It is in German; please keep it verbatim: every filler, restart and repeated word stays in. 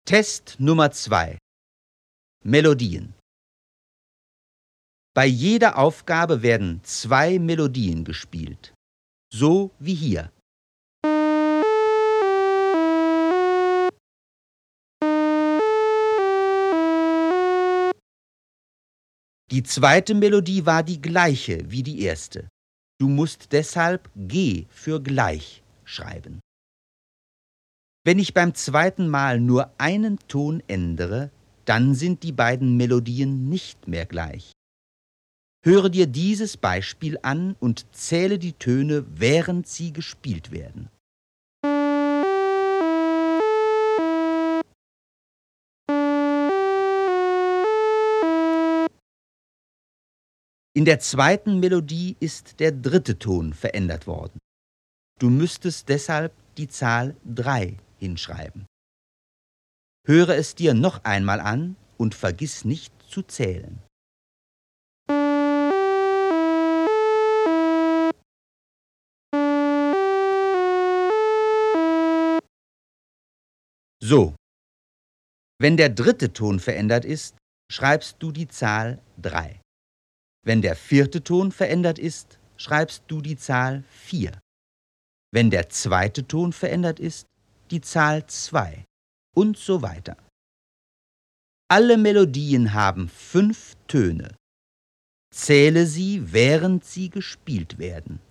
Test Nummer zwei. Melodien. Bei jeder Aufgabe werden zwei Melodien gespielt, so wie hier. Die zweite Melodie war die gleiche wie die erste. Du musst deshalb G für gleich schreiben. Wenn ich beim zweiten Mal nur einen Ton ändere, dann sind die beiden Melodien nicht mehr gleich. Höre dir dieses Beispiel an und zähle die Töne, während sie gespielt werden. In der zweiten Melodie ist der dritte Ton verändert worden. Du müsstest deshalb die Zahl drei hinschreiben. Höre es dir noch einmal an und vergiss nicht zu zählen. So, wenn der dritte Ton verändert ist, schreibst du die Zahl drei. Wenn der vierte Ton verändert ist, schreibst du die Zahl vier. Wenn der zweite Ton verändert ist, die Zahl zwei und so weiter. Alle Melodien haben fünf Töne. Zähle sie, während sie gespielt werden.